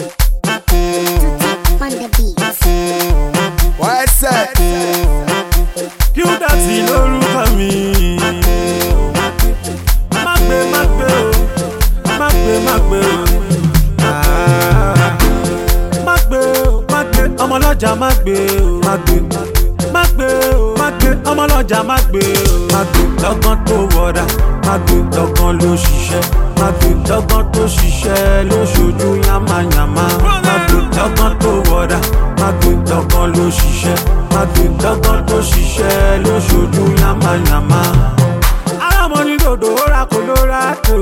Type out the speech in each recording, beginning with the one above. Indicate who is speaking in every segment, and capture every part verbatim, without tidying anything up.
Speaker 1: On the beat.
Speaker 2: What's up?
Speaker 3: Kí ó dàtí lórúkọ mi. Má gbé, má gbé o. Má gbé, má gbé o. Ah. Má gbé o, má gbé. Ọmọ ọlọ́jà má gbé o. Má gbé. Má gbé o, má gbé. Ọmọ ọlọ́jà má gbé o. Má gbé. Lọ́gán tó wọ̀dà. Má gbé. Lọ́gán ló ṣiṣẹ́. Má gbé. Lọ́gán tó ṣiṣẹ́ ló ṣojú yàmáyàmá. Má gbé. Lọ́gán tó wọ̀dà. Má gbé. Lọ́gán ló ṣiṣẹ́. Má gbé. Lọ́gán tó ṣiṣẹ́ ló ṣojú yàmáyàmá. Alámọ̀ ní dòdò ó ra Colorado.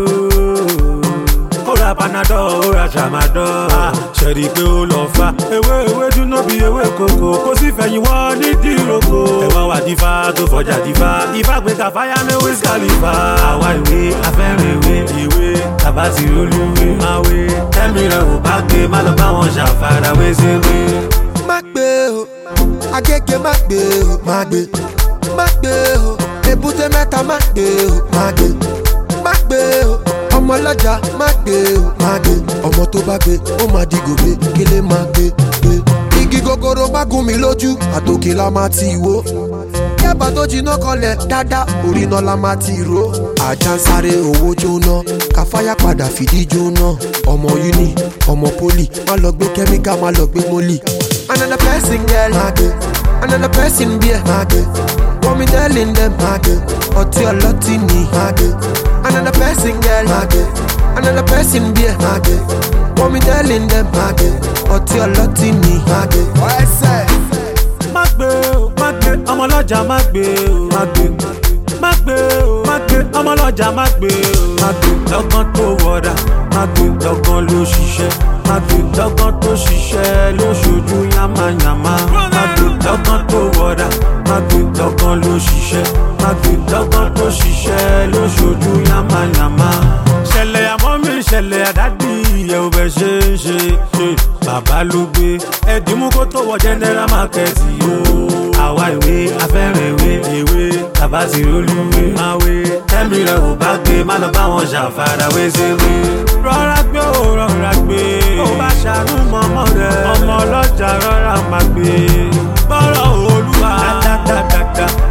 Speaker 3: Ó ra Panadol, ó ra Tramadol. Ṣẹ̀rí pé ó lọ fa ewé ewé dúná bí ewé kòkó. Kò sí fẹ̀yìn wọ́n ní dìrókò. Ẹ̀wọ̀n wà dífá tó fọjà dífá. Ifá gbé kàfáyà ní Wiz Khalifa. Àwa ìwé afẹ́rẹ́ ìwé ìwé tàbá ti olúwe máa wé. Tẹ́mi rẹ̀ ò bá gbé má lọ bá wọn ṣàfàrà wé ṣeré.
Speaker 2: Má gbé o, Agége má gbé o, má gbé. Má gbé o, Èbúté Mẹ́ta má gbé o, má gbé. Má gbé o, ọmọ ọlọ́jà má gbé o, má gbé. Ọmọ tó bá gbé, ó máa di gòbé, kílé má gbé gbé. Igi gogoro bá gún mi lójú, àtòkè la máa ti wó. Yẹ́bà tó jiná kọlẹ̀ dáadáa, orí náà la máa ti ró. Àjà ń sáré owó jóná, káfáyà padà fìdí jóná. Ọmọ uni, ọmọ poli, má lọ gbé kẹ́míkà, má lọ gbé mólì. Another person girl, má gbé. Another person beer, má gbé. What me telling them, má gbé. Ọtí ọlọ́tí ni, má gbé. Another person girl, má gbé. Another person beer, má gbé. What me telling them, má gbé. Ọtí ọlọ́tí ni, má gbé. What's up?
Speaker 3: Má gbé o, má gbé. Ọmọ ọlọ́jà má gbé o. Má gbé. Má gbé o, má gbé. Ọmọ ọlọ́jà má gbé o. Má gbé. Lọ́gán tó wọ̀dà. Má gbé. Lọ́gán ló ṣiṣẹ́. Má gbé. Lọ́gán tó ṣiṣẹ́ ló ṣojú yàmáyàmá. Má gbé. Lọ́gán tó wọ̀dà. Má gbé. Lọ́gán ló ṣiṣẹ́. Má gbé. Lọ́gán tó ṣiṣẹ́ ló ṣojú yàmáyàmá. Ṣẹlẹ̀ àmọ́ mi ṣẹlẹ̀ àdádì ìyẹ̀ ò bẹ̀ ṣe é ṣe ṣe. Bàbá ló gbé ẹ̀dínmú kó tó wọ general market o. Àwa ìwé afẹ́rẹ́ ìwé ìwé tàbá ti olúwe máa wé. Tẹ́mi rẹ̀ ò bá gbé má lọ bá wọn ṣàfàrà wé ṣeré. Rọra gbé o rọra gbé. Ó bá ṣàánú mọ́mọ́ rẹ̀. Ọmọ ọlọ́jà rọra máa gbé. Bọ́rọ̀ Olúwa dáadáa.